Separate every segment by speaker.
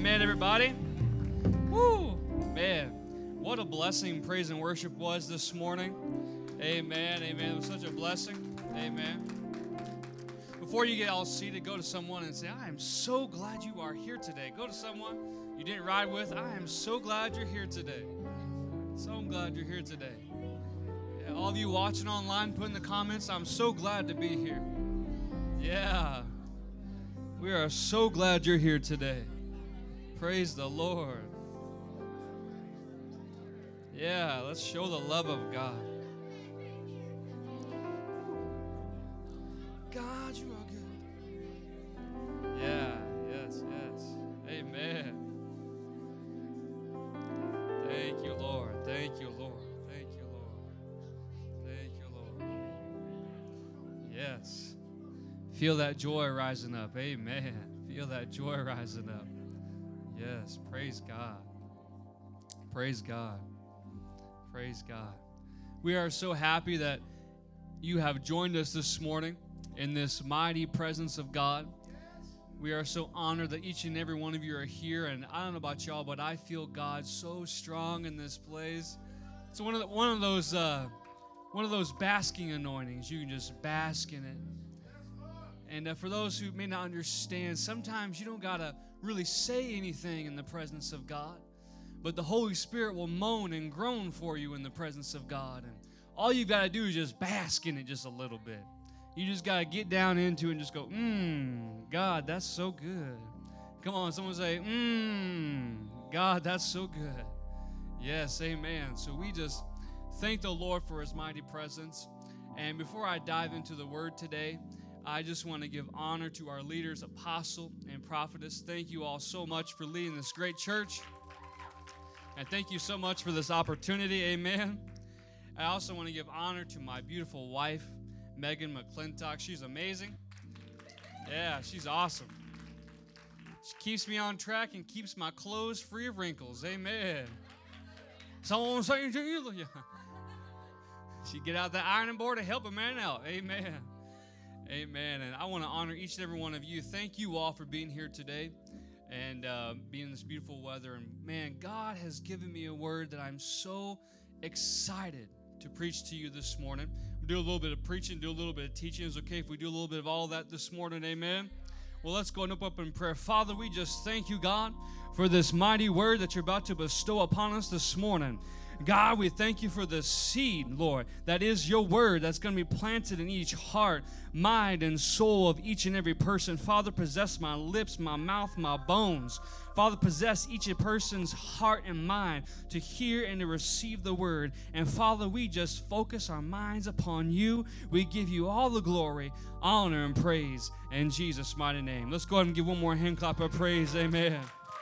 Speaker 1: Amen, everybody. Woo! Man, what a blessing praise and worship was this morning. Amen, amen. It was such a blessing. Amen. Before you get all seated, go to someone and say, I am so glad you are here today. Go to someone you didn't ride with. I am so glad you're here today. So glad you're here today. Yeah, all of you watching online, put in the comments, I'm so glad to be here. Yeah. We are so glad you're here today. Praise the Lord. Yeah, let's show the love of God. God, you are good. Yeah, yes, yes. Amen. Thank you, Lord. Thank you, Lord. Thank you, Lord. Thank you, Lord. Yes. Feel that joy rising up. Amen. Feel that joy rising up. Yes. Praise God. Praise God. Praise God. We are so happy that you have joined us this morning in this mighty presence of God. We are so honored that each and every one of you are here. And I don't know about y'all, but I feel God so strong in this place. It's one of those basking anointings. You can just bask in it. And for those who may not understand, sometimes you don't got to really say anything in the presence of God, but the Holy Spirit will moan and groan for you in the presence of God. And all you've got to do is just bask in it just a little bit. You just got to get down into it and just go, God, that's so good. Come on, someone say, God, that's so good. Yes, amen. So we just thank the Lord for his mighty presence. And before I dive into the word today, I just want to give honor to our leaders, apostle and prophetess. Thank you all so much for leading this great church. And thank you so much for this opportunity. Amen. I also want to give honor to my beautiful wife, Megan McClintock. She's amazing. Yeah, she's awesome. She keeps me on track and keeps my clothes free of wrinkles. Amen. Someone saying to you, she get out the ironing board to help a man out. Amen. Amen. And I want to honor each and every one of you. Thank you all for being here today and being in this beautiful weather. And man, God has given me a word that I'm so excited to preach to you this morning. We'll do a little bit of preaching, do a little bit of teaching. It's okay if we do a little bit of all that this morning. Amen. Well, let's go and open up in prayer. Father, we just thank you, God, for this mighty word that you're about to bestow upon us this morning. God, we thank you for the seed, Lord, that is your word that's going to be planted in each heart, mind, and soul of each and every person. Father, possess my lips, my mouth, my bones. Father, possess each person's heart and mind to hear and to receive the word. And Father, we just focus our minds upon you. We give you all the glory, honor, and praise in Jesus' mighty name. Let's go ahead and give one more hand clap of praise. Amen.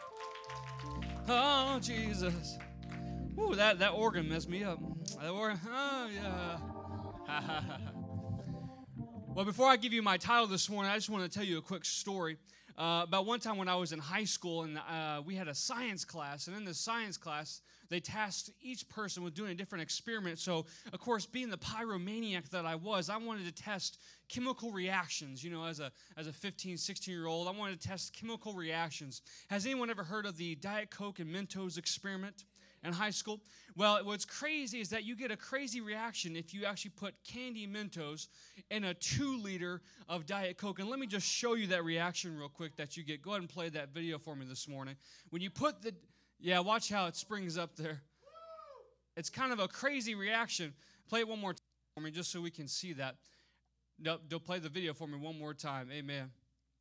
Speaker 1: Oh, Jesus. Ooh, that organ messed me up. That organ, oh, yeah. Well, before I give you my title this morning, I just want to tell you a quick story. About one time when I was in high school, and we had a science class, and in the science class, they tasked each person with doing a different experiment. So, of course, being the pyromaniac that I was, I wanted to test chemical reactions. You know, as a 15, 16-year-old, I wanted to test chemical reactions. Has anyone ever heard of the Diet Coke and Mentos experiment in high school? Well, what's crazy is that you get a crazy reaction if you actually put candy Mentos in a 2-liter of Diet Coke. And let me just show you that reaction real quick that you get. Go ahead and play that video for me this morning. When you put watch how it springs up there. It's kind of a crazy reaction. Play it one more time for me just so we can see that. No, don't play the video for me one more time. Amen.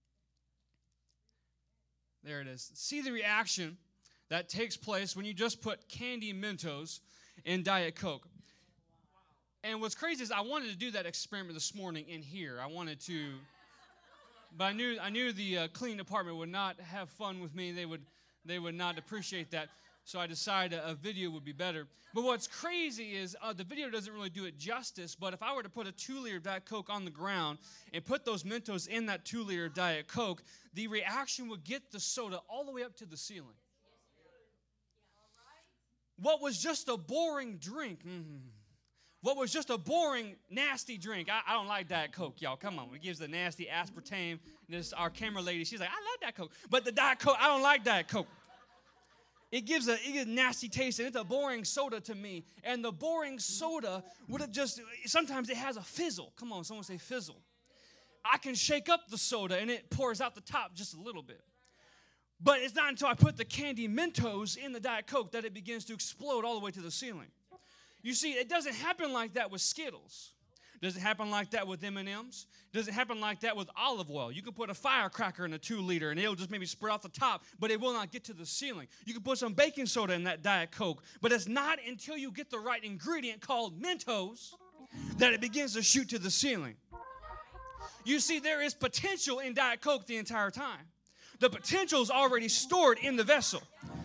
Speaker 1: There it is. See the reaction that takes place when you just put candy Mentos in Diet Coke. And what's crazy is I wanted to do that experiment this morning in here. I wanted to, but I knew the cleaning department would not have fun with me. They would not appreciate that. So I decided a video would be better. But what's crazy is the video doesn't really do it justice, but if I were to put a 2-liter Diet Coke on the ground and put those Mentos in that 2-liter Diet Coke, the reaction would get the soda all the way up to the ceiling. What was just a boring drink what was just a boring, nasty drink. I don't like Diet Coke, y'all. Come on. It gives the nasty aspartame. Our camera lady, she's like, I love Diet Coke. But the Diet Coke, I don't like Diet Coke. It gives a nasty taste, and it's a boring soda to me. And the boring soda would have just, sometimes it has a fizzle. Come on, someone say fizzle. I can shake up the soda, and it pours out the top just a little bit. But it's not until I put the candy Mentos in the Diet Coke that it begins to explode all the way to the ceiling. You see, it doesn't happen like that with Skittles. Does it happen like that with M&Ms? Does it happen like that with olive oil? You can put a firecracker in a 2-liter and it'll just maybe spread off the top, but it will not get to the ceiling. You can put some baking soda in that Diet Coke, but it's not until you get the right ingredient called Mentos that it begins to shoot to the ceiling. You see, there is potential in Diet Coke the entire time. The potential is already stored in the vessel.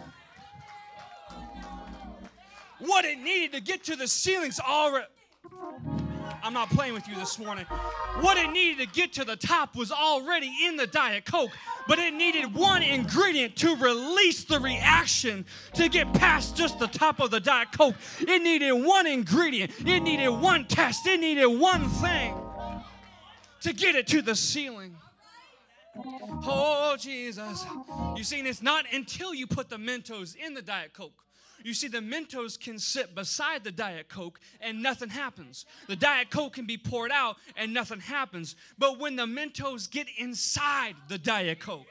Speaker 1: What it needed to get to the ceiling's already... I'm not playing with you this morning. What it needed to get to the top was already in the Diet Coke, but it needed one ingredient to release the reaction to get past just the top of the Diet Coke. It needed one ingredient. It needed one test. It needed one thing to get it to the ceiling. Oh, Jesus. You see, it's not until you put the Mentos in the Diet Coke. You see, the Mentos can sit beside the Diet Coke and nothing happens. The Diet Coke can be poured out and nothing happens. But when the Mentos get inside the Diet Coke,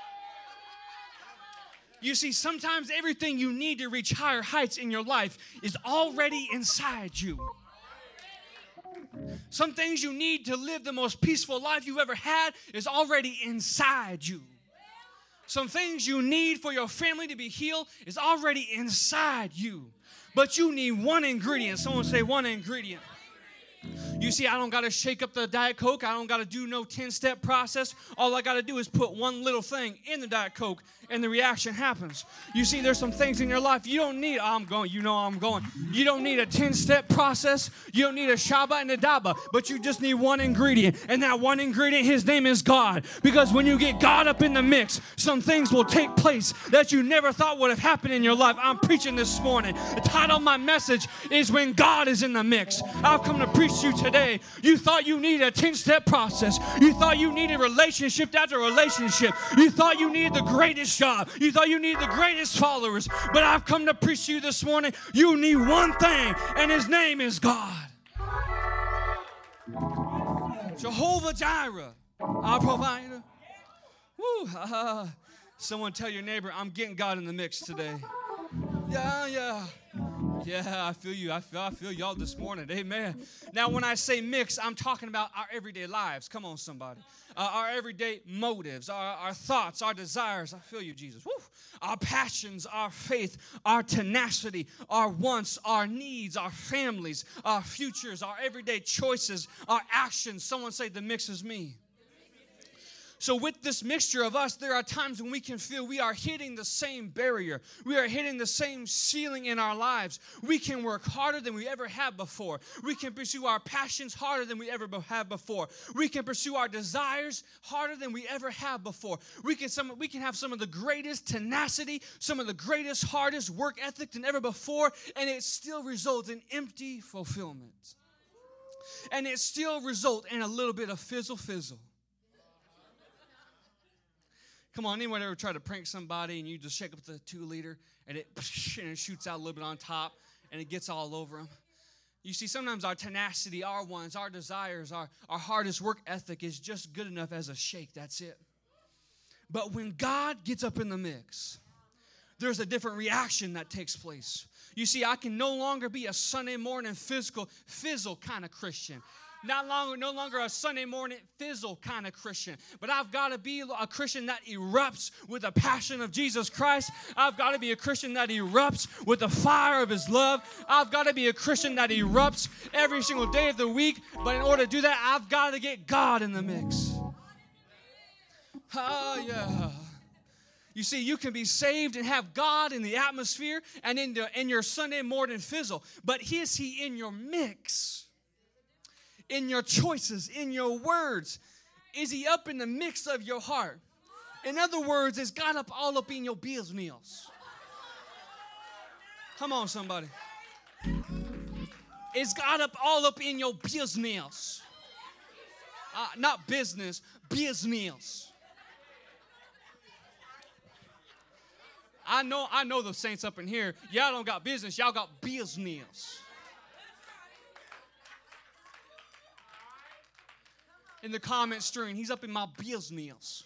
Speaker 1: you see, sometimes everything you need to reach higher heights in your life is already inside you. Some things you need to live the most peaceful life you've ever had is already inside you. Some things you need for your family to be healed is already inside you. But you need one ingredient. Someone say one ingredient. You see, I don't got to shake up the Diet Coke. I don't got to do no 10-step process. All I got to do is put one little thing in the Diet Coke, and the reaction happens. You see, there's some things in your life you don't need. I'm going. You don't need a 10-step process. You don't need a Shabba and a Daba, but you just need one ingredient. And that one ingredient, his name is God. Because when you get God up in the mix, some things will take place that you never thought would have happened in your life. I'm preaching this morning. The title of my message is When God is in the Mix. I've come to preach to you today. You thought you needed a 10-step process. You thought you needed relationship after relationship. You thought you needed the greatest job. You thought you needed the greatest followers. But I've come to preach to you this morning. You need one thing, and his name is God. Jehovah Jireh, our provider. Woo, someone tell your neighbor, I'm getting God in the mix today. Yeah, I feel you. I feel y'all this morning. Amen. Now, when I say mix, I'm talking about our everyday lives. Come on, somebody. Our everyday motives, our thoughts, our desires. I feel you, Jesus. Woo. Our passions, our faith, our tenacity, our wants, our needs, our families, our futures, our everyday choices, our actions. Someone say, the mix is me. So with this mixture of us, there are times when we can feel we are hitting the same barrier. We are hitting the same ceiling in our lives. We can work harder than we ever have before. We can pursue our passions harder than we ever have before. We can pursue our desires harder than we ever have before. We can have some of the greatest tenacity, some of the greatest, hardest work ethic than ever before, and it still results in empty fulfillment. And it still results in a little bit of fizzle. Come on, anyone ever try to prank somebody and you just shake up the 2-liter and it shoots out a little bit on top and it gets all over them? You see, sometimes our tenacity, our wants, our desires, our hardest work ethic is just good enough as a shake. That's it. But when God gets up in the mix, there's a different reaction that takes place. You see, I can no longer be a Sunday morning fizzle kind of Christian. No longer a Sunday morning fizzle kind of Christian. But I've got to be a Christian that erupts with the passion of Jesus Christ. I've got to be a Christian that erupts with the fire of his love. I've got to be a Christian that erupts every single day of the week. But in order to do that, I've got to get God in the mix. Oh, yeah. You see, you can be saved and have God in the atmosphere and in your Sunday morning fizzle. But is he in your mix? In your choices, in your words? Is he up in the mix of your heart? In other words, is God all up in your business? Come on, somebody. Is God all up in your business? Not business, business. I know the saints up in here. Y'all don't got business. Y'all got business. In the comment stream, he's up in my business.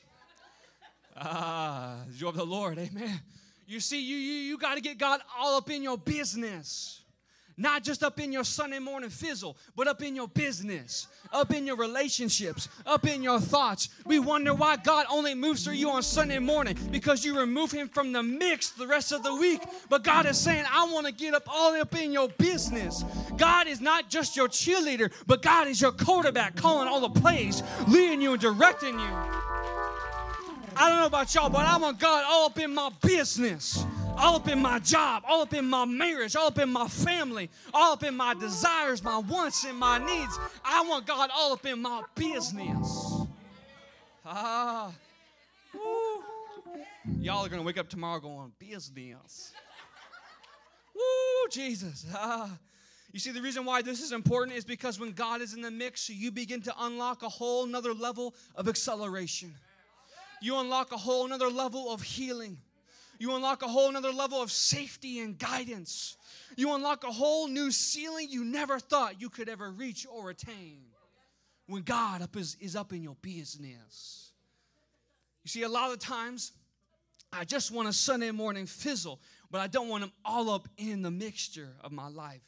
Speaker 1: Joy of the Lord, amen. You see, you got to get God all up in your business. Not just up in your Sunday morning fizzle, but up in your business, up in your relationships, up in your thoughts. We wonder why God only moves through you on Sunday morning, because you remove him from the mix the rest of the week. But God is saying, I want to get all up in your business. God is not just your cheerleader, but God is your quarterback, calling all the plays, leading you and directing you. I don't know about y'all, but I want God all up in my business. All up in my job, all up in my marriage, all up in my family, all up in my desires, my wants, and my needs. I want God all up in my business. Y'all are going to wake up tomorrow going, business. Woo, Jesus. You see, the reason why this is important is because when God is in the mix, you begin to unlock a whole nother level of acceleration. You unlock a whole nother level of healing. You unlock a whole nother level of safety and guidance. You unlock a whole new ceiling you never thought you could ever reach or attain when God is up in your business. You see, a lot of times, I just want a Sunday morning fizzle, but I don't want him all up in the mixture of my life.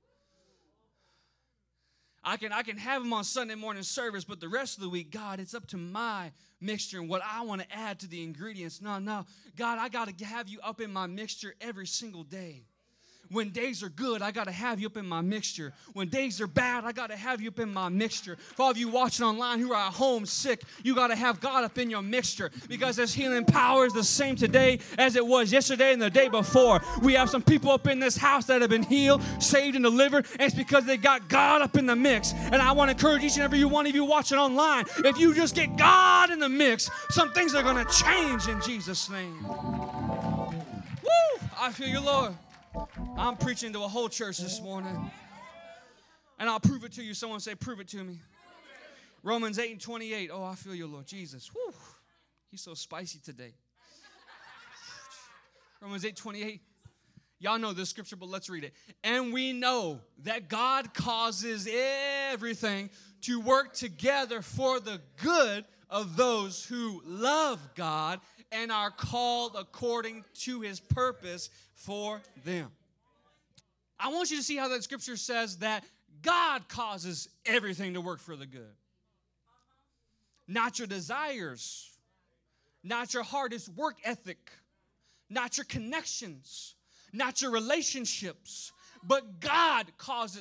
Speaker 1: I can have him on Sunday morning service, but the rest of the week, God, it's up to my mixture and what I want to add to the ingredients. No, God, I got to have you up in my mixture every single day. When days are good, I got to have you up in my mixture. When days are bad, I got to have you up in my mixture. For all of you watching online who are at home sick, you got to have God up in your mixture, because His healing power is the same today as it was yesterday and the day before. We have some people up in this house that have been healed, saved, and delivered, and it's because they got God up in the mix. And I want to encourage each and every one of you watching online, if you just get God in the mix, some things are going to change in Jesus' name. Woo! I feel you, Lord. I'm preaching to a whole church this morning. And I'll prove it to you. Someone say, prove it to me. Romans 8:28. Oh, I feel you, Lord Jesus. Whew. He's so spicy today. Romans 8:28. Y'all know this scripture, but let's read it. And we know that God causes everything to work together for the good of those who love God and are called according to His purpose for them. I want you to see how that scripture says that God causes everything to work for the good. Not your desires, not your hardest work ethic, not your connections, not your relationships, but God causes.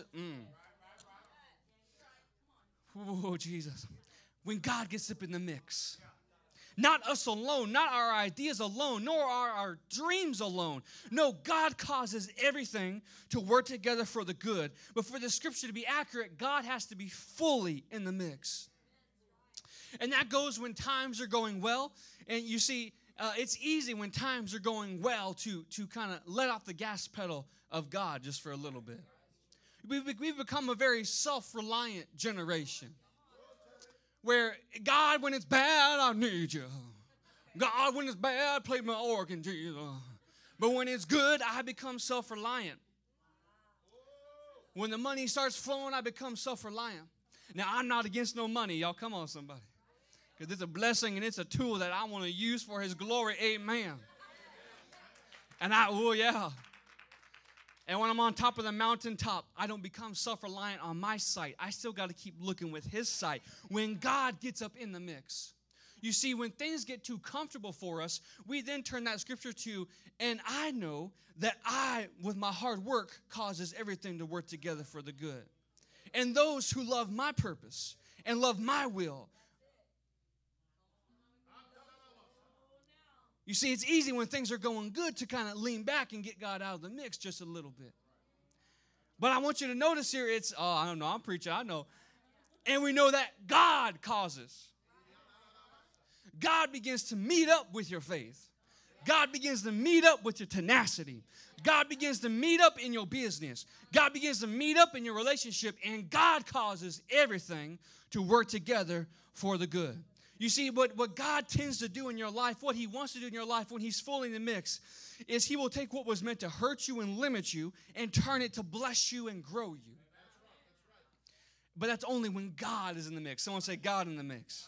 Speaker 1: Oh, Jesus. When God gets up in the mix. Not us alone, not our ideas alone, nor our dreams alone. No, God causes everything to work together for the good. But for the scripture to be accurate, God has to be fully in the mix. And that goes when times are going well. And you see, it's easy when times are going well to kind of let off the gas pedal of God just for a little bit. We've become a very self-reliant generation. Where, God, when it's bad, I need you. God, when it's bad, play my organ, Jesus. But when it's good, I become self-reliant. When the money starts flowing, I become self-reliant. Now, I'm not against no money. Y'all, come on, somebody. Because it's a blessing and it's a tool that I want to use for His glory. Amen. And And when I'm on top of the mountaintop, I don't become self-reliant on my sight. I still got to keep looking with His sight. When God gets up in the mix. You see, when things get too comfortable for us, we then turn that scripture to, and I know that I, with my hard work, causes everything to work together for the good. And those who love my purpose and love my will. You see, it's easy when things are going good to kind of lean back and get God out of the mix just a little bit. But I want you to notice here, I don't know, I'm preaching, I know. And we know that God causes. God begins to meet up with your faith. God begins to meet up with your tenacity. God begins to meet up in your business. God begins to meet up in your relationship, and God causes everything to work together for the good. You see, what God tends to do in your life, what he wants to do in your life when he's fully in the mix, is he will take what was meant to hurt you and limit you and turn it to bless you and grow you. But that's only when God is in the mix. Someone say, God in the mix.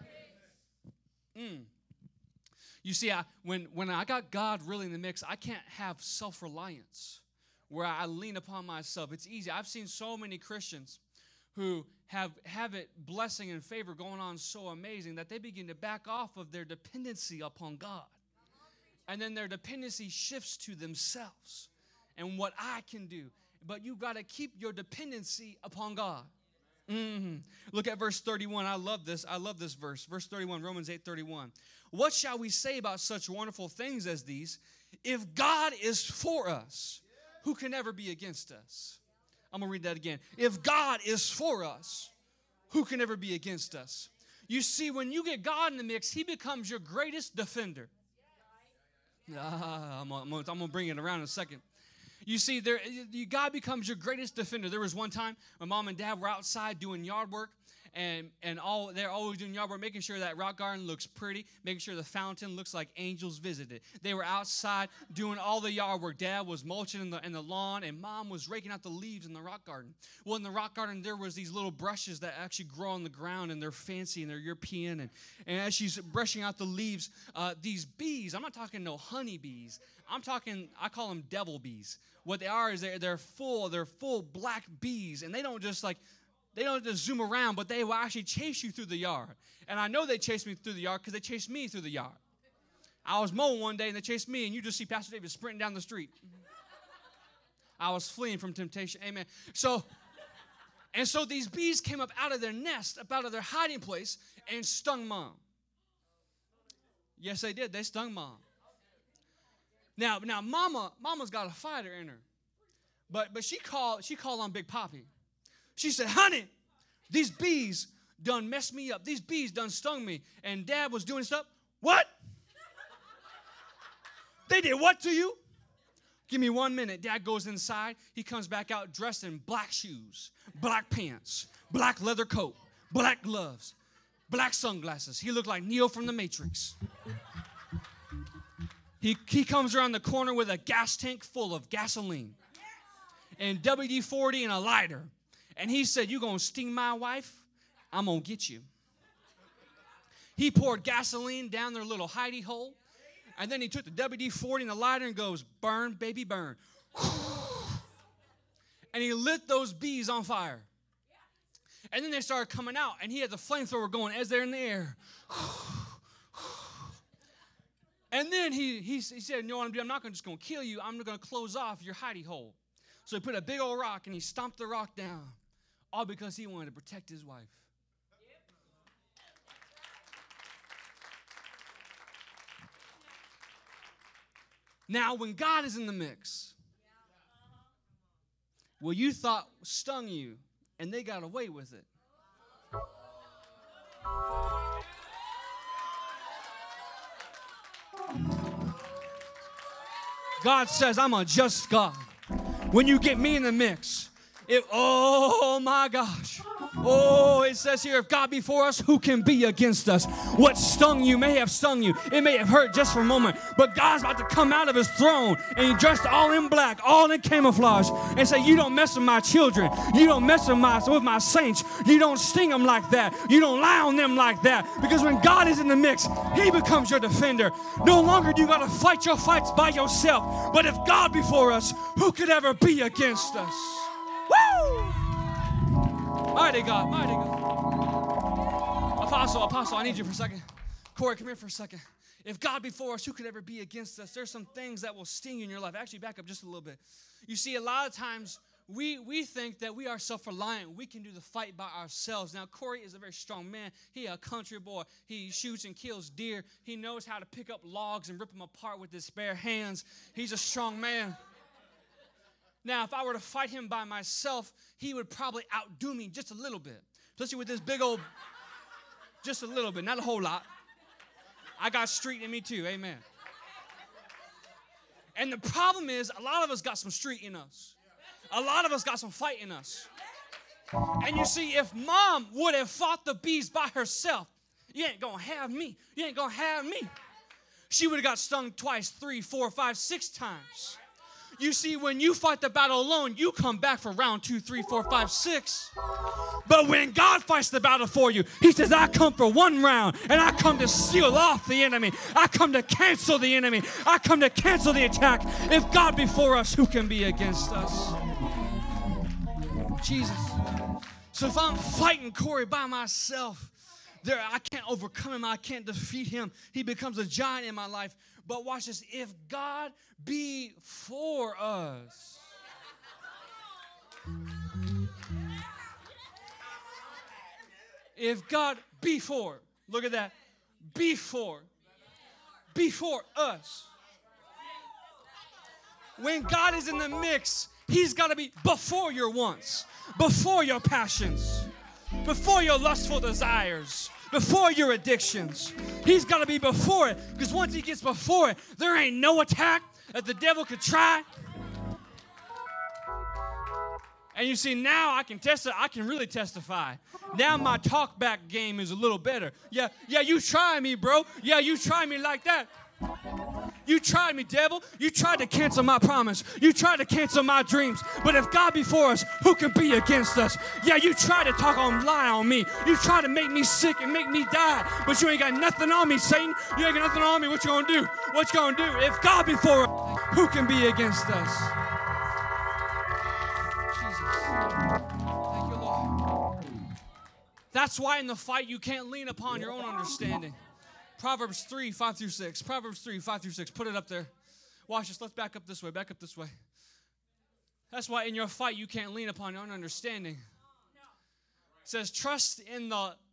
Speaker 1: You see, when I got God really in the mix, I can't have self-reliance where I lean upon myself. It's easy. I've seen so many Christians who have it blessing and favor going on so amazing that they begin to back off of their dependency upon God. And then their dependency shifts to themselves and what I can do. But you've got to keep your dependency upon God. Look at verse 31. I love this verse. Verse 31, Romans 8:31. What shall we say about such wonderful things as these? If God is for us, who can ever be against us? I'm going to read that again. If God is for us, who can ever be against us? You see, when you get God in the mix, he becomes your greatest defender. I'm going to bring it around in a second. You see, God becomes your greatest defender. There was one time my mom and dad were outside doing yard work, and they're always doing yard work, making sure that rock garden looks pretty, making sure the fountain looks like angels visited. They were outside doing all the yard work. Dad was mulching in the lawn, and mom was raking out the leaves in the rock garden. Well, in the rock garden, there was these little brushes that actually grow on the ground, and they're fancy, and they're European. And as she's brushing out the leaves, these bees, I'm not talking no honey bees. I call them devil bees. What they are is they're full black bees, and they don't just zoom around, but they will actually chase you through the yard. And I know they chased me through the yard because they chased me through the yard. I was mowing one day, and they chased me, and you just see Pastor David sprinting down the street. I was fleeing from temptation. Amen. So these bees came up out of their nest, up out of their hiding place, and stung Mom. Yes, they did. They stung Mom. Now, Mama's got a fighter in her, but she called on Big Poppy. She said, honey, these bees done messed me up. These bees done stung me. And Dad was doing stuff. What? They did what to you? Give me 1 minute. Dad goes inside. He comes back out dressed in black shoes, black pants, black leather coat, black gloves, black sunglasses. He looked like Neo from the Matrix. He comes around the corner with a gas tank full of gasoline and WD-40 and a lighter. And he said, you going to sting my wife? I'm going to get you. He poured gasoline down their little hidey hole. And then he took the WD-40 and the lighter and goes, burn, baby, burn. And he lit those bees on fire. And then they started coming out. And he had the flamethrower going as they're in the air. And then he said, you know what I'm doing? I'm not just going to kill you. I'm going to close off your hidey hole. So he put a big old rock and he stomped the rock down. All because he wanted to protect his wife. Now, when God is in the mix, what you thought stung you, and they got away with it. God says, I'm a just God. When you get me in the mix, oh my gosh. Oh, it says here, if God be for us, who can be against us? What stung you may have stung you. It may have hurt just for a moment. But God's about to come out of his throne and he dressed all in black, all in camouflage, and say, you don't mess with my children. You don't mess with my saints. You don't sting them like that. You don't lie on them like that. Because when God is in the mix, he becomes your defender. No longer do you got to fight your fights by yourself. But if God be for us, who could ever be against us? Woo! Mighty God, mighty God. Apostle, I need you for a second. Corey, come here for a second. If God be for us, who could ever be against us? There's some things that will sting you in your life. Actually, back up just a little bit. You see, a lot of times we think that we are self-reliant. We can do the fight by ourselves. Now, Corey is a very strong man. He a country boy. He shoots and kills deer. He knows how to pick up logs and rip them apart with his bare hands. He's a strong man. Now, if I were to fight him by myself, he would probably outdo me just a little bit. Especially with this big old, just a little bit, not a whole lot. I got street in me too, amen. And the problem is, a lot of us got some street in us. A lot of us got some fight in us. And you see, if mom would have fought the beast by herself, you ain't going to have me. You ain't going to have me. She would have got stung twice, 3, 4, 5, 6 times. You see, when you fight the battle alone, you come back for round 2, 3, 4, 5, 6. But when God fights the battle for you, he says, I come for 1 round, and I come to seal off the enemy. I come to cancel the enemy. I come to cancel the attack. If God be for us, who can be against us? Jesus. So if I'm fighting Corey by myself, I can't overcome him. I can't defeat him. He becomes a giant in my life. But watch this. If God be for us. If God be for. Look at that. Before us. When God is in the mix, he's got to be before your wants, before your passions, before your lustful desires, before your addictions. He's got to be before it, because once he gets before it, there ain't no attack that the devil could try. And you see, now I can really testify. Now my talk back game is a little better. Yeah, you try me, bro. Yeah, you try me like that. You tried me, devil. You tried to cancel my promise. You tried to cancel my dreams. But if God be for us, who can be against us? Yeah, you tried to lie on me. You tried to make me sick and make me die. But you ain't got nothing on me, Satan. You ain't got nothing on me. What you gonna do? What you gonna do? If God be for us, who can be against us? Jesus. Thank you, Lord. That's why in the fight you can't lean upon your own understanding. Proverbs 3, 5 through 6. Proverbs 3, 5 through 6. Put it up there. Watch this. Let's back up this way. Back up this way. That's why in your fight you can't lean upon your own understanding. It says, trust in the Lord.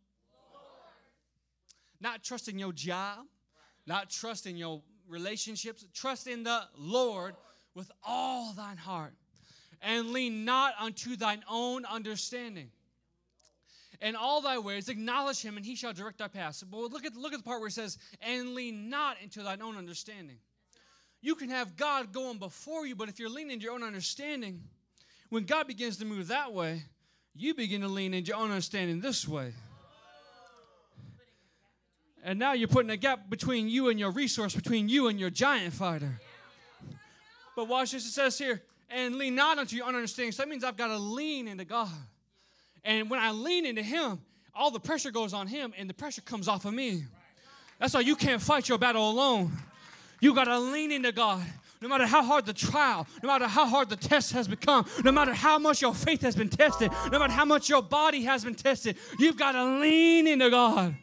Speaker 1: Not trust in your job. Not trust in your relationships. Trust in the Lord with all thine heart. And lean not unto thine own understanding. In all thy ways, acknowledge him, and he shall direct thy paths. But look at the part where it says, and lean not into thine own understanding. You can have God going before you, but if you're leaning into your own understanding, when God begins to move that way, you begin to lean into your own understanding this way. And now you're putting a gap between you and your resource, between you and your giant fighter. But watch this, it says here, and lean not unto your own understanding. So that means I've got to lean into God. And when I lean into him, all the pressure goes on him, and the pressure comes off of me. That's why you can't fight your battle alone. You got to lean into God. No matter how hard the trial, no matter how hard the test has become, no matter how much your faith has been tested, no matter how much your body has been tested, you've got to lean into God.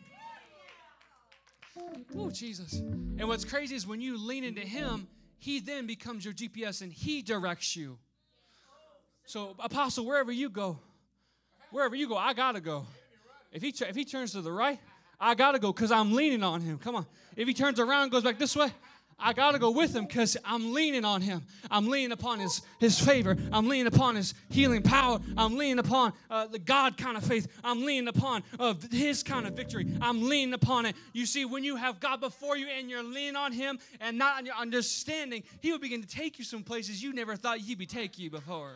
Speaker 1: Oh, Jesus. And what's crazy is when you lean into him, he then becomes your GPS, and he directs you. So, Apostle, wherever you go, I got to go. If he turns to the right, I got to go because I'm leaning on him. Come on. If he turns around and goes back this way, I got to go with him because I'm leaning on him. I'm leaning upon his favor. I'm leaning upon his healing power. I'm leaning upon the God kind of faith. I'm leaning upon his kind of victory. I'm leaning upon it. You see, when you have God before you and you're leaning on him and not on your understanding, he will begin to take you some places you never thought he'd be taking you before.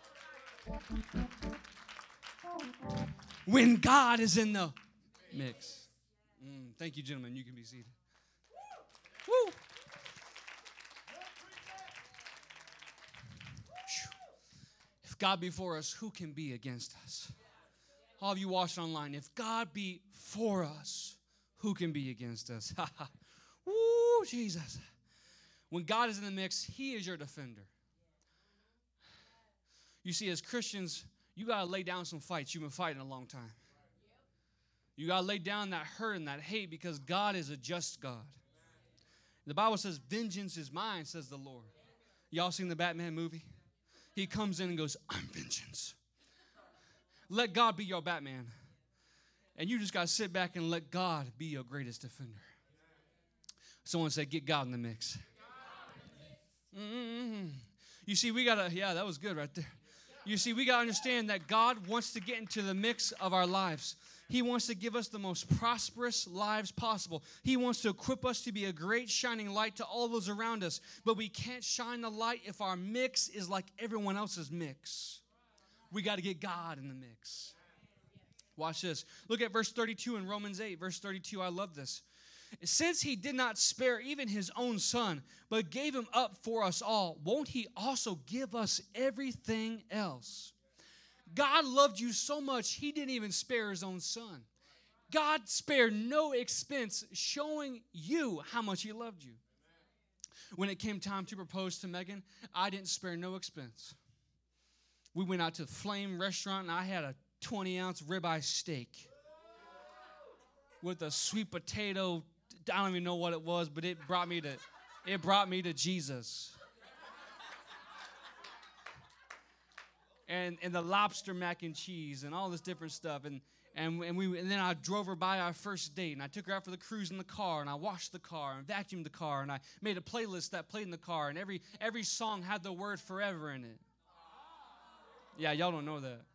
Speaker 1: When God is in the mix. Thank you, gentlemen. You can be seated. Woo. If God be for us, who can be against us? All of you watching online, if God be for us, who can be against us? Woo, Jesus. When God is in the mix, he is your defender. You see, as Christians, you got to lay down some fights you've been fighting a long time. You got to lay down that hurt and that hate because God is a just God. The Bible says, vengeance is mine, says the Lord. Y'all seen the Batman movie? He comes in and goes, I'm vengeance. Let God be your Batman. And you just got to sit back and let God be your greatest defender. Someone said, get God in the mix. Mm-hmm. You see, we got to, yeah, that was good right there. You see, we got to understand that God wants to get into the mix of our lives. He wants to give us the most prosperous lives possible. He wants to equip us to be a great shining light to all those around us. But we can't shine the light if our mix is like everyone else's mix. We got to get God in the mix. Watch this. Look at verse 32 in Romans 8. Verse 32, I love this. Since he did not spare even his own son, but gave him up for us all, won't he also give us everything else? God loved you so much, he didn't even spare his own son. God spared no expense showing you how much he loved you. When it came time to propose to Megan, I didn't spare no expense. We went out to the Flame restaurant, and I had a 20-ounce ribeye steak with a sweet potato. I don't even know what it was, but it brought me to Jesus. And the lobster mac and cheese and all this different stuff. And then I drove her by our first date, and I took her out for the cruise in the car, and I washed the car and vacuumed the car, and I made a playlist that played in the car, and every song had the word forever in it. Yeah, y'all don't know that.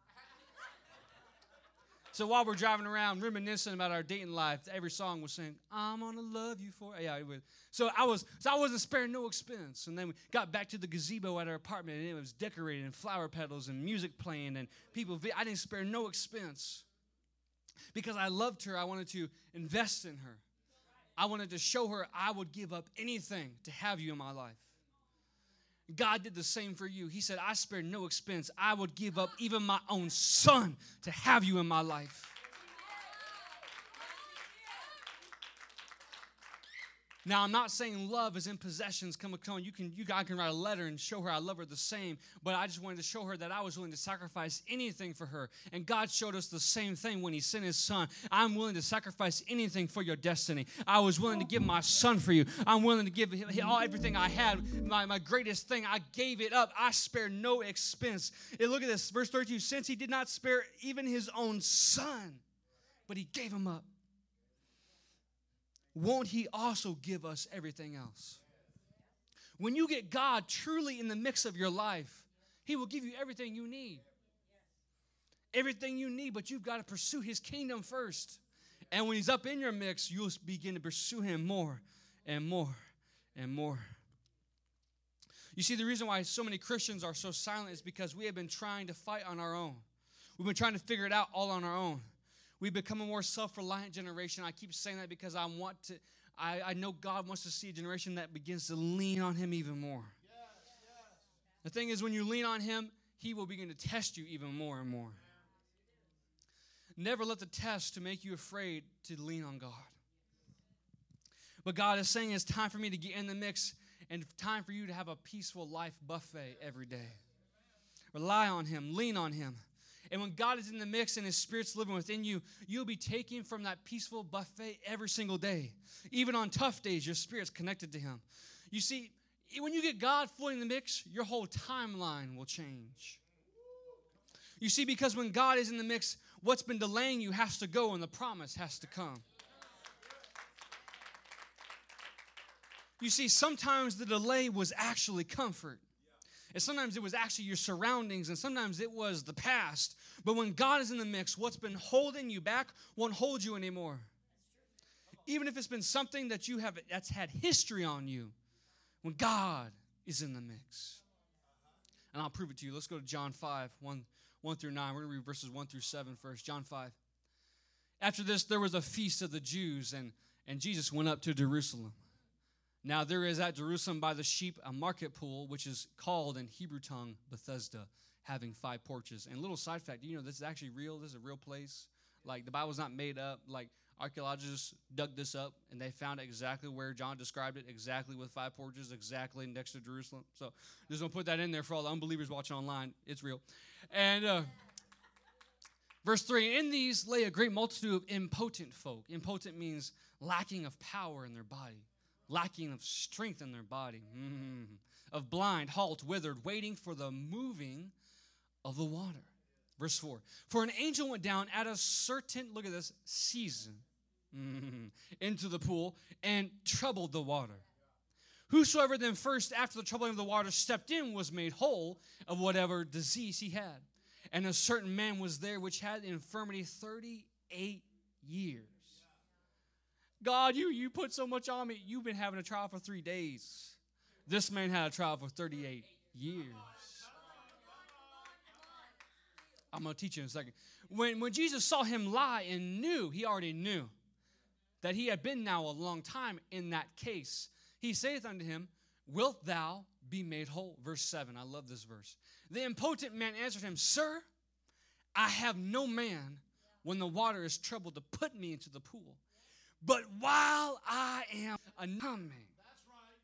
Speaker 1: So while we're driving around reminiscing about our dating life, every song was saying, I'm gonna love you for. Yeah, it was. So I wasn't sparing no expense. And then we got back to the gazebo at our apartment, and it was decorated and flower petals and music playing and people. I didn't spare no expense because I loved her. I wanted to invest in her. I wanted to show her I would give up anything to have you in my life. God did the same for you. He said, I spared no expense. I would give up even my own son to have you in my life. Now, I'm not saying love is in possessions. Come on, I can write a letter and show her I love her the same, but I just wanted to show her that I was willing to sacrifice anything for her. And God showed us the same thing when he sent his son. I'm willing to sacrifice anything for your destiny. I was willing to give my son for you. I'm willing to give everything I had, my greatest thing. I gave it up. I spared no expense. And look at this, verse 32. Since he did not spare even his own son, but he gave him up, won't he also give us everything else? When you get God truly in the mix of your life, he will give you everything you need. Everything you need, but you've got to pursue his kingdom first. And when he's up in your mix, you'll begin to pursue him more and more and more. You see, the reason why so many Christians are so silent is because we have been trying to fight on our own. We've been trying to figure it out all on our own. We've become a more self-reliant generation. I keep saying that because I know God wants to see a generation that begins to lean on him even more. The thing is, when you lean on him, he will begin to test you even more and more. Never let the test to make you afraid to lean on God. But God is saying it's time for me to get in the mix and time for you to have a peaceful life buffet every day. Rely on him. Lean on him. And when God is in the mix and his Spirit's living within you, you'll be taking from that peaceful buffet every single day. Even on tough days, your spirit's connected to him. You see, when you get God fully in the mix, your whole timeline will change. You see, because when God is in the mix, what's been delaying you has to go and the promise has to come. You see, sometimes the delay was actually comfort. And sometimes it was actually your surroundings, and sometimes it was the past. But when God is in the mix, what's been holding you back won't hold you anymore. Even if it's been something that's had history on you, when God is in the mix. And I'll prove it to you. Let's go to John 5, 1 through 9. We're going to read verses 1 through 7 first. John 5. After this, there was a feast of the Jews, and Jesus went up to Jerusalem. Now there is at Jerusalem by the sheep a market pool, which is called in Hebrew tongue Bethesda, having 5 porches. And a little side fact, you know this is actually real? This is a real place. Like, the Bible's not made up. Like, archaeologists dug this up, and they found exactly where John described it, exactly with 5 porches, exactly next to Jerusalem. So just going to put that in there for all the unbelievers watching online. It's real. And verse 3, in these lay a great multitude of impotent folk. Impotent means lacking of power in their body. Lacking of strength in their body, of blind, halt, withered, waiting for the moving of the water. Verse 4, for an angel went down at a certain, look at this, season into the pool and troubled the water. Whosoever then first, after the troubling of the water, stepped in was made whole of whatever disease he had. And a certain man was there which had infirmity 38 years. God, you put so much on me. You've been having a trial for 3 days. This man had a trial for 38 years. I'm going to teach you in a second. When Jesus saw him lie and he already knew that he had been now a long time in that case, he saith unto him, wilt thou be made whole? Verse 7, I love this verse. The impotent man answered him, Sir, I have no man when the water is troubled to put me into the pool. But while I am coming. That's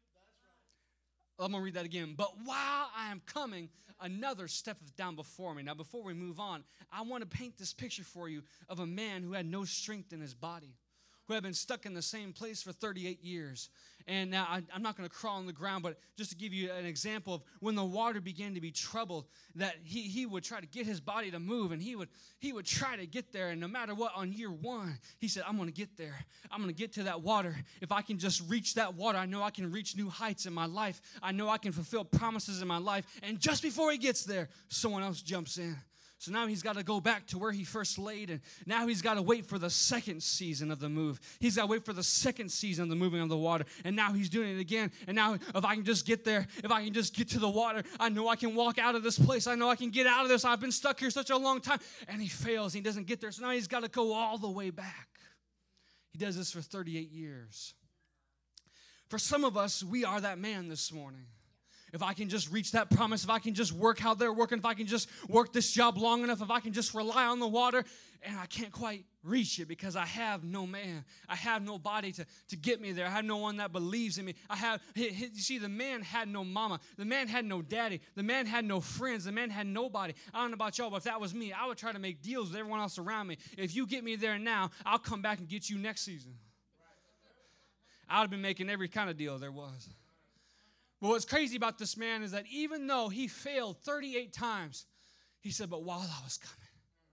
Speaker 1: right. I'm going to read that again. But while I am coming, another steppeth down before me. Now, before we move on, I want to paint this picture for you of a man who had no strength in his body, who had been stuck in the same place for 38 years. And now I'm not going to crawl on the ground, but just to give you an example of when the water began to be troubled, that he would try to get his body to move, and he would try to get there. And no matter what, on year one, he said, I'm going to get there. I'm going to get to that water. If I can just reach that water, I know I can reach new heights in my life. I know I can fulfill promises in my life. And just before he gets there, someone else jumps in. So now he's got to go back to where he first laid, and now he's got to wait for the second season of the move. He's got to wait for the second season of the moving of the water, and now he's doing it again. And now if I can just get there, if I can just get to the water, I know I can walk out of this place. I know I can get out of this. I've been stuck here such a long time. And he fails. He doesn't get there. So now he's got to go all the way back. He does this for 38 years. For some of us, we are that man this morning. If I can just reach that promise, if I can just work how they're working, if I can just work this job long enough, if I can just rely on the water, and I can't quite reach it because I have no man. I have nobody to get me there. I have no one that believes in me. You see, the man had no mama. The man had no daddy. The man had no friends. The man had nobody. I don't know about y'all, but if that was me, I would try to make deals with everyone else around me. If you get me there now, I'll come back and get you next season. I would have been making every kind of deal there was. But what's crazy about this man is that even though he failed 38 times, he said, but while I was coming,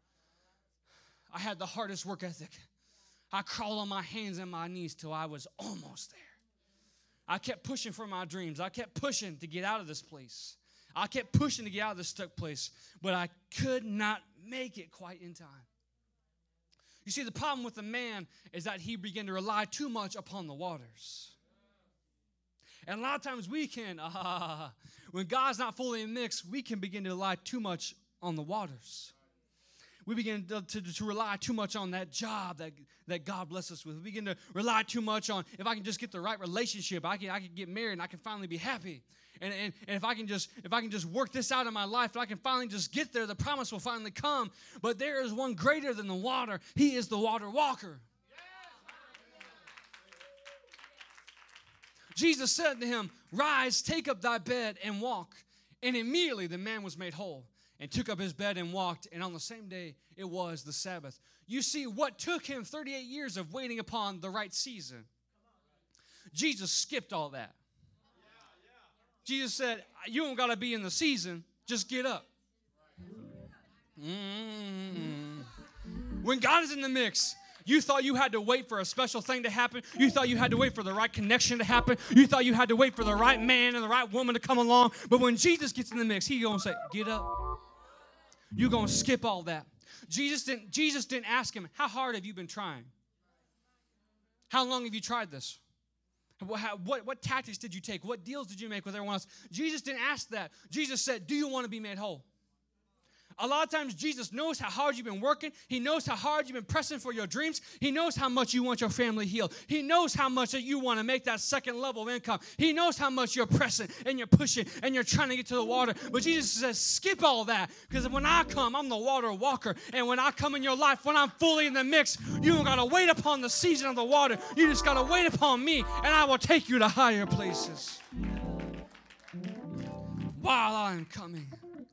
Speaker 1: I had the hardest work ethic. I crawled on my hands and my knees till I was almost there. I kept pushing for my dreams. I kept pushing to get out of this place. I kept pushing to get out of this stuck place, but I could not make it quite in time. You see, the problem with the man is that he began to rely too much upon the waters. And a lot of times we can, when God's not fully in the mix, we can begin to rely too much on the waters. We begin to rely too much on that job that God bless us with. We begin to rely too much on, if I can just get the right relationship, I can get married and I can finally be happy. And if I can just work this out in my life, if I can finally just get there, the promise will finally come. But there is one greater than the water. He is the water walker. Jesus said to him, rise, take up thy bed and walk. And immediately the man was made whole and took up his bed and walked. And on the same day, it was the Sabbath. You see, what took him 38 years of waiting upon the right season, Jesus skipped all that. Jesus said, you don't got to be in the season, just get up. When God is in the mix, you thought you had to wait for a special thing to happen. You thought you had to wait for the right connection to happen. You thought you had to wait for the right man and the right woman to come along. But when Jesus gets in the mix, he's going to say, get up. You're going to skip all that. Jesus didn't ask him, how hard have you been trying? How long have you tried this? What tactics did you take? What deals did you make with everyone else? Jesus didn't ask that. Jesus said, do you want to be made whole? A lot of times Jesus knows how hard you've been working. He knows how hard you've been pressing for your dreams. He knows how much you want your family healed. He knows how much that you want to make that second level of income. He knows how much you're pressing and you're pushing and you're trying to get to the water. But Jesus says, skip all that, because when I come, I'm the water walker. And when I come in your life, when I'm fully in the mix, you don't got to wait upon the season of the water. You just got to wait upon me, and I will take you to higher places. While I am coming.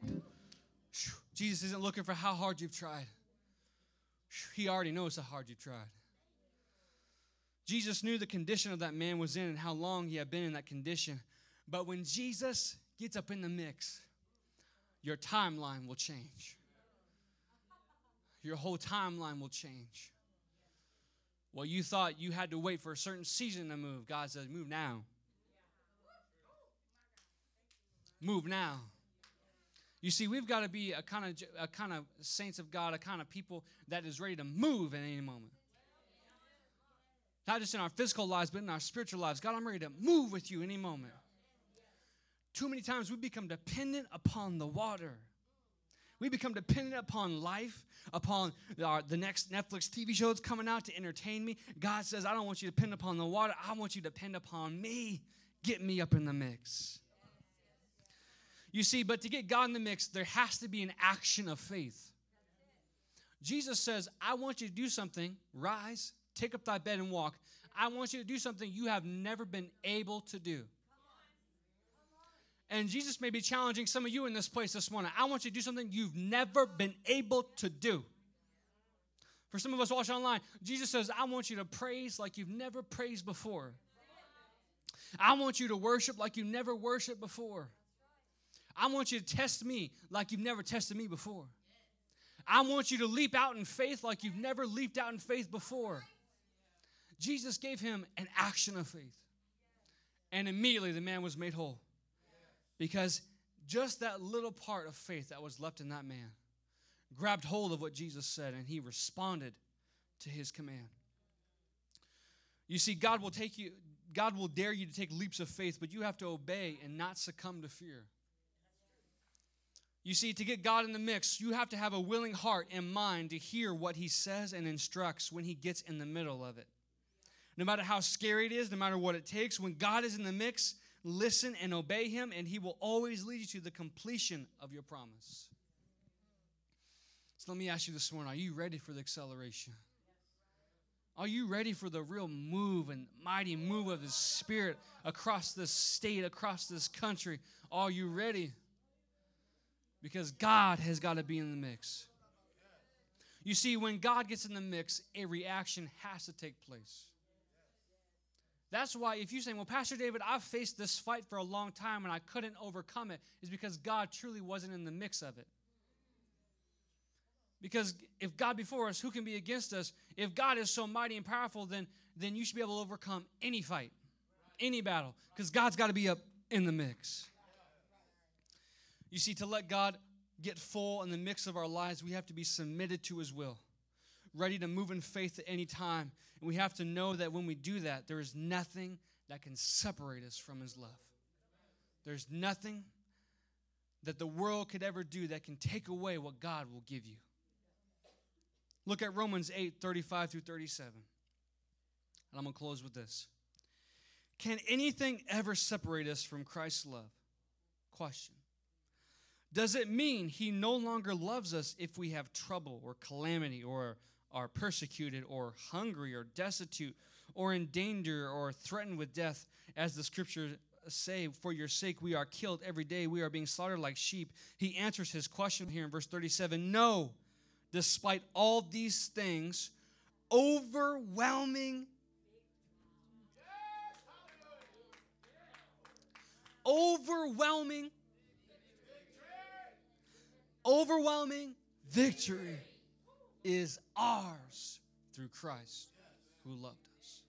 Speaker 1: Jesus isn't looking for how hard you've tried. He already knows how hard you've tried. Jesus knew the condition of that man was in and how long he had been in that condition. But when Jesus gets up in the mix, your timeline will change. Your whole timeline will change. Well, you thought you had to wait for a certain season to move. God says, move now. Move now. You see, we've got to be a kind of saints of God, a kind of people that is ready to move at any moment. Not just in our physical lives, but in our spiritual lives. God, I'm ready to move with you any moment. Too many times we become dependent upon the water. We become dependent upon life, upon the next Netflix TV show that's coming out to entertain me. God says, I don't want you to depend upon the water. I want you to depend upon me. Get me up in the mix. You see, but to get God in the mix, there has to be an action of faith. Jesus says, I want you to do something. Rise, take up thy bed and walk. I want you to do something you have never been able to do. And Jesus may be challenging some of you in this place this morning. I want you to do something you've never been able to do. For some of us watching online, Jesus says, I want you to praise like you've never praised before. I want you to worship like you've never worshiped before. I want you to test me like you've never tested me before. I want you to leap out in faith like you've never leaped out in faith before. Jesus gave him an action of faith. And immediately the man was made whole. Because just that little part of faith that was left in that man grabbed hold of what Jesus said, and he responded to his command. You see, God will dare you to take leaps of faith, but you have to obey and not succumb to fear. You see, to get God in the mix, you have to have a willing heart and mind to hear what he says and instructs when he gets in the middle of it. No matter how scary it is, no matter what it takes, when God is in the mix, listen and obey him, and he will always lead you to the completion of your promise. So let me ask you this morning, are you ready for the acceleration? Are you ready for the real move and mighty move of his Spirit across this state, across this country? Are you ready? Because God has got to be in the mix. You see, when God gets in the mix, a reaction has to take place. That's why if you say, well, Pastor David, I've faced this fight for a long time and I couldn't overcome it, is because God truly wasn't in the mix of it. Because if God before us, who can be against us? If God is so mighty and powerful, then you should be able to overcome any fight, any battle, because God's got to be up in the mix. You see, to let God get full in the mix of our lives, we have to be submitted to his will, ready to move in faith at any time. And we have to know that when we do that, there is nothing that can separate us from his love. There's nothing that the world could ever do that can take away what God will give you. Look at Romans 8:35 through 37. And I'm going to close with this. Can anything ever separate us from Christ's love? Question. Does it mean he no longer loves us if we have trouble or calamity or are persecuted or hungry or destitute or in danger or threatened with death? As the scriptures say, for your sake we are killed every day. We are being slaughtered like sheep. He answers his question here in verse 37. No, despite all these things, overwhelming victory is ours through Christ who loved us.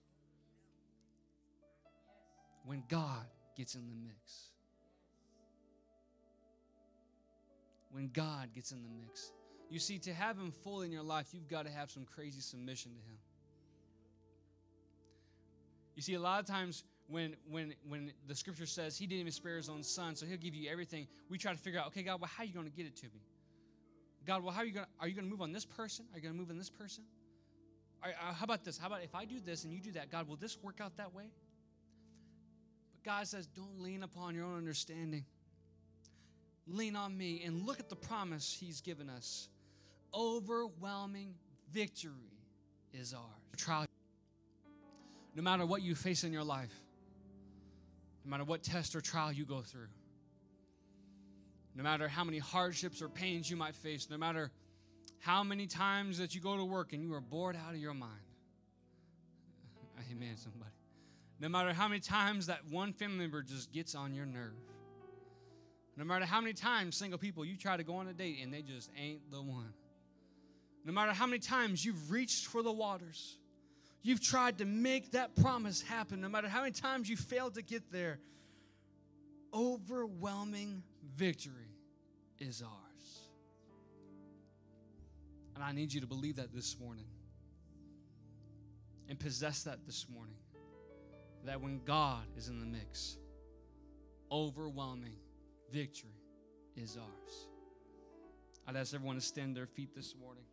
Speaker 1: When God gets in the mix. When God gets in the mix. You see, to have him full in your life, you've got to have some crazy submission to him. You see, a lot of times when the scripture says he didn't even spare his own son, so he'll give you everything, we try to figure out, okay, God, well, how are you going to get it to me? God, well, are you going to move on this person? Are you going to move on this person? How about this? How about if I do this and you do that? God, will this work out that way? But God says, don't lean upon your own understanding. Lean on me and look at the promise he's given us. Overwhelming victory is ours. Trial. No matter what you face in your life, no matter what test or trial you go through, no matter how many hardships or pains you might face, no matter how many times that you go to work and you are bored out of your mind. Amen, somebody. No matter how many times that one family member just gets on your nerve. No matter how many times, single people, you try to go on a date and they just ain't the one. No matter how many times you've reached for the waters, you've tried to make that promise happen, no matter how many times you failed to get there, overwhelming victory is ours. And I need you to believe that this morning and possess that this morning, that when God is in the mix, overwhelming victory is ours. I'd ask everyone to stand their feet this morning.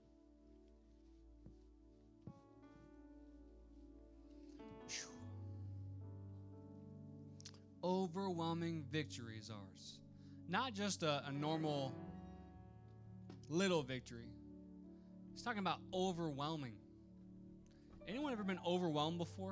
Speaker 1: Overwhelming victory is ours. Not just a normal little victory. He's talking about overwhelming. Anyone ever been overwhelmed before?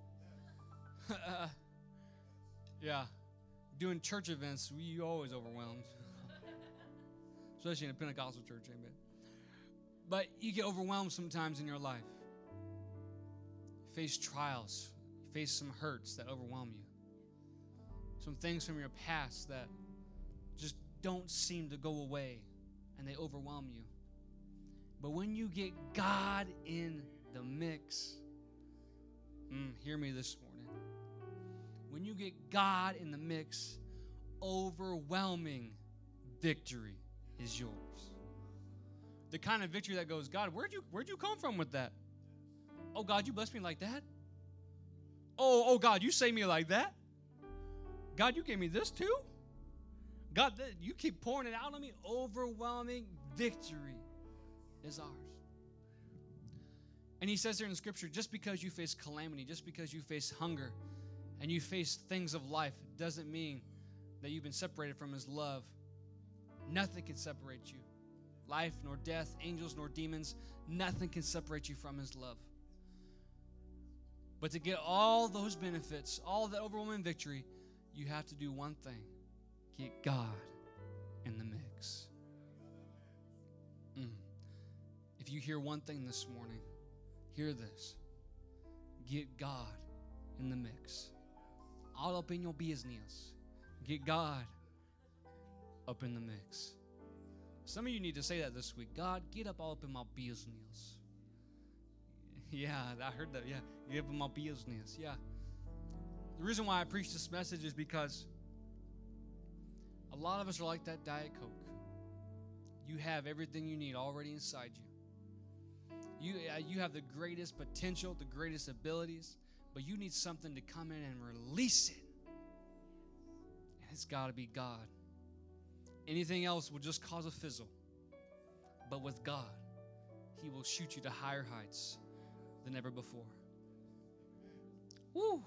Speaker 1: Yeah. Doing church events, you always overwhelmed. Especially in a Pentecostal church, amen. But you get overwhelmed sometimes in your life. You face trials. You face some hurts that overwhelm you. Some things from your past that just don't seem to go away, and they overwhelm you. But when you get God in the mix, hear me this morning. When you get God in the mix, overwhelming victory is yours. The kind of victory that goes, God, where'd you come from with that? Oh, God, you blessed me like that? Oh, God, you saved me like that? God, you gave me this too? God, you keep pouring it out on me. Overwhelming victory is ours. And he says here in the scripture, just because you face calamity, just because you face hunger, and you face things of life, doesn't mean that you've been separated from his love. Nothing can separate you. Life nor death, angels nor demons, nothing can separate you from his love. But to get all those benefits, all that overwhelming victory, you have to do one thing. Get God in the mix. If you hear one thing this morning, hear this. Get God in the mix. All up in your business. Get God up in the mix. Some of you need to say that this week. God, get up all up in my business. Yeah, I heard that. Yeah, get up in my business. Yeah. The reason why I preach this message is because a lot of us are like that Diet Coke. You have everything you need already inside you. You have the greatest potential, the greatest abilities, but you need something to come in and release it. And it's got to be God. Anything else will just cause a fizzle. But with God, he will shoot you to higher heights than ever before. Woo!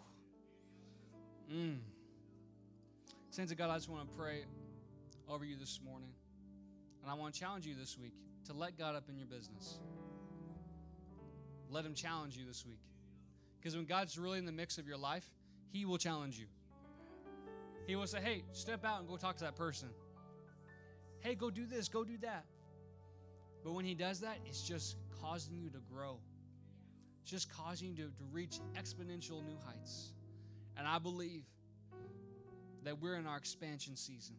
Speaker 1: Saints of God, I just want to pray over you this morning. And I want to challenge you this week to let God up in your business. Let him challenge you this week. Because when God's really in the mix of your life, he will challenge you. He will say, hey, step out and go talk to that person. Hey, go do this, go do that. But when he does that, it's just causing you to grow. It's just causing you to reach exponential new heights. And I believe that we're in our expansion season.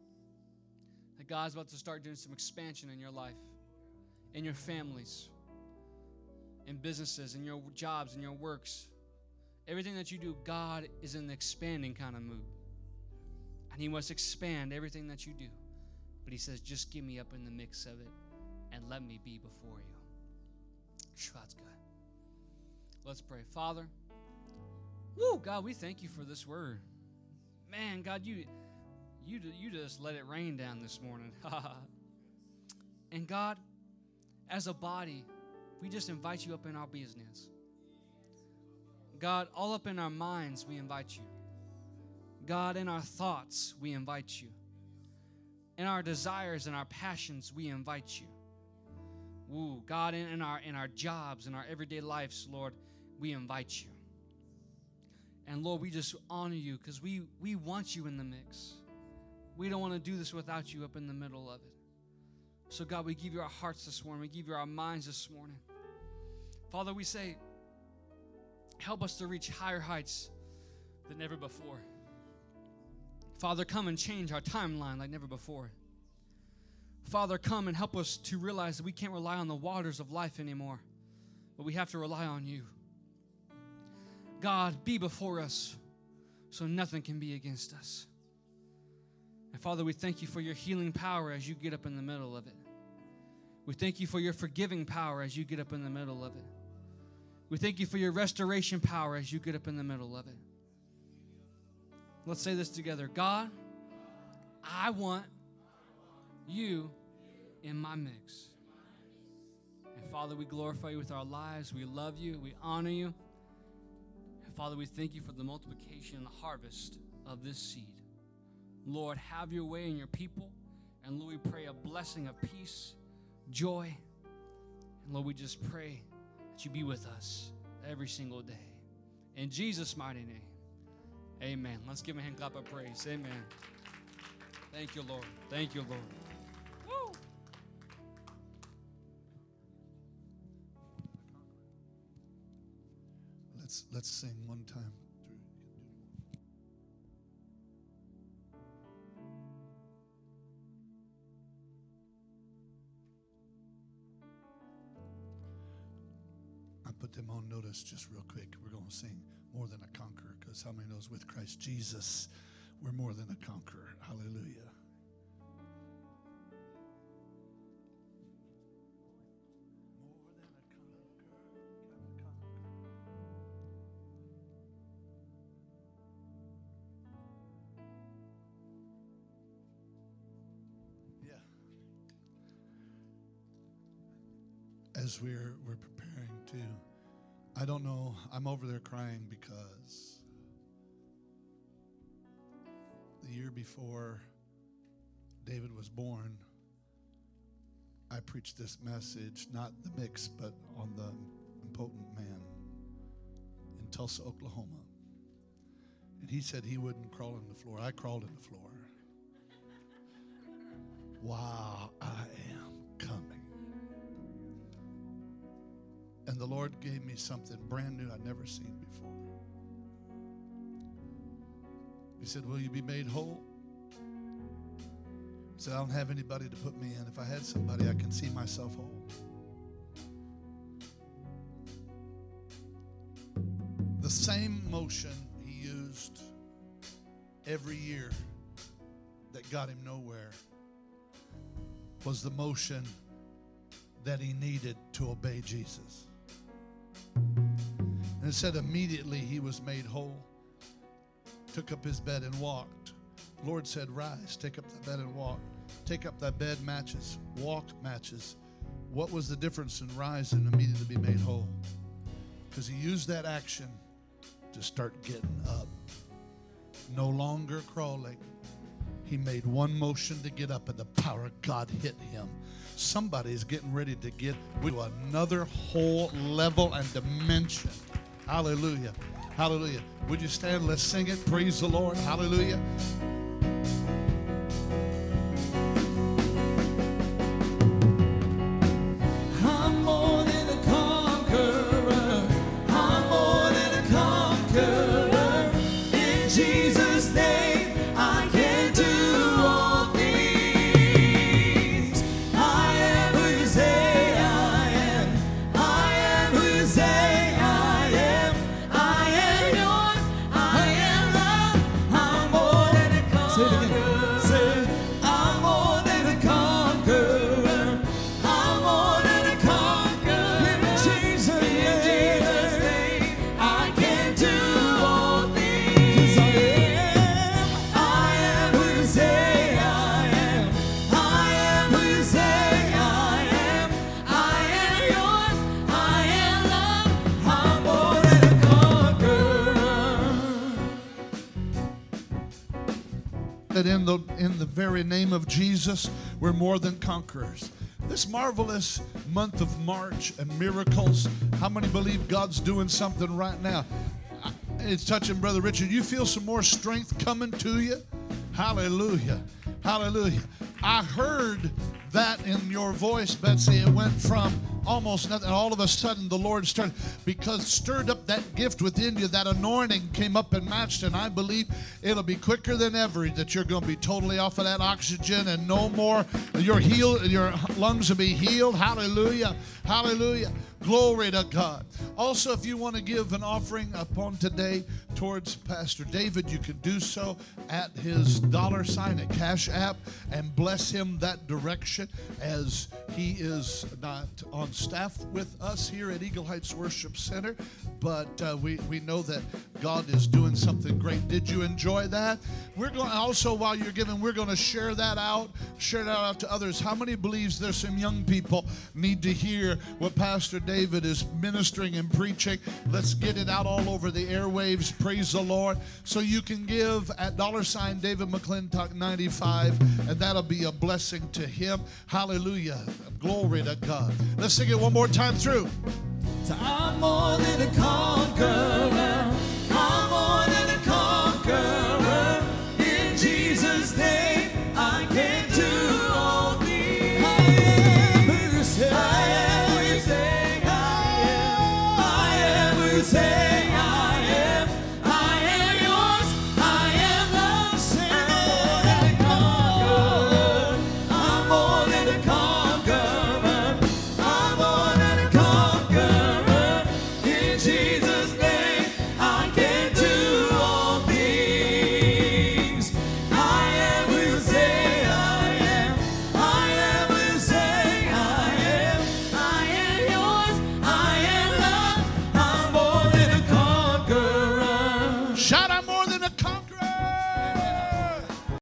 Speaker 1: That God's about to start doing some expansion in your life, in your families, in businesses, in your jobs, in your works. Everything that you do, God is in the expanding kind of mood. And he wants to expand everything that you do. But he says, just get me up in the mix of it and let me be before you. That's good. Let's pray. Father, God, we thank you for this word. Man, God, you just let it rain down this morning. And God, as a body, we just invite you up in our business. God, all up in our minds, we invite you. God, in our thoughts, we invite you. In our desires and our passions, we invite you. God, in our jobs, in our everyday lives, Lord, we invite you. And Lord, we just honor you because we want you in the mix. We don't want to do this without you up in the middle of it. So God, we give you our hearts this morning. We give you our minds this morning. Father, we say, help us to reach higher heights than ever before. Father, come and change our timeline like never before. Father, come and help us to realize that we can't rely on the waters of life anymore, but we have to rely on you. God, be before us so nothing can be against us. And Father, we thank you for your healing power as you get up in the middle of it. We thank you for your forgiving power as you get up in the middle of it. We thank you for your restoration power as you get up in the middle of it. Let's say this together. God, I want you in my mix. And Father, we glorify you with our lives. We love you. We honor you. And Father, we thank you for the multiplication and the harvest of this seed. Lord, have your way in your people. And Lord, we pray a blessing of peace, joy. And Lord, we just pray that you be with us every single day. In Jesus' mighty name, amen. Let's give him a hand clap of praise. Amen. Thank you, Lord. Thank you, Lord. Woo.
Speaker 2: Let's sing one time. I put them on notice just real quick. We're going to sing More Than a Conqueror, because how many knows with Christ Jesus we're more than a conqueror? Hallelujah. As we're preparing to, I don't know, I'm over there crying because the year before David was born, I preached this message, not the mix, but on the impotent man in Tulsa, Oklahoma. And he said he wouldn't crawl on the floor. I crawled on the floor. Wow, I am coming. And the Lord gave me something brand new I'd never seen before. He said, will you be made whole? I said, I don't have anybody to put me in. If I had somebody, I can see myself whole. The same motion he used every year that got him nowhere was the motion that he needed to obey Jesus. And it said immediately he was made whole, took up his bed and walked. The Lord said, rise, take up the bed and walk. Take up thy bed matches, walk matches. What was the difference in rise and immediately be made whole? Because he used that action to start getting up. No longer crawling. He made one motion to get up and the power of God hit him. Somebody's getting ready to get to another whole level and dimension. Hallelujah. Hallelujah. Would you stand? Let's sing it. Praise the Lord. Hallelujah.
Speaker 3: I'm more than a conqueror. I'm more than a conqueror. In Jesus' name, I can do all things. I am who you say I am. I am who you say I am. I am yours. I am loved. I'm more than a conqueror. Say, I'm more than a conqueror. I'm more than a conqueror. In Jesus' name, I can do all things. 'Cause I am who you say I am. I am who you say I am. I am yours. I am loved. I'm more than a conqueror.
Speaker 2: That in the very name of Jesus, we're more than conquerors. This marvelous month of March and miracles, how many believe God's doing something right now? It's touching Brother Richard. You feel some more strength coming to you? Hallelujah. Hallelujah. I heard that in your voice, Betsy. It went from almost nothing. All of a sudden, the Lord stirred up that gift within you. That anointing came up and matched, and I believe it'll be quicker than ever that you're going to be totally off of that oxygen and no more. You're healed. lungs will be healed. Hallelujah. Hallelujah. Glory to God. Also, if you want to give an offering upon today towards Pastor David, you can do so at his $ at Cash App and bless him that direction, as he is not on staff with us here at Eagle Heights Worship Center, but we know that God is doing something great. Did you enjoy that? We're going also, while you're giving, we're going to share that out to others. How many believes there's some young people need to hear what Pastor David is ministering and preaching? Let's get it out all over the airwaves. Praise the Lord. So you can give at $ David McClintock 95, and that'll be a blessing to him. Hallelujah. Glory to God. Let's sing it one more time through.
Speaker 3: So I'm more than a conqueror. I'm more than a conqueror in Jesus' name.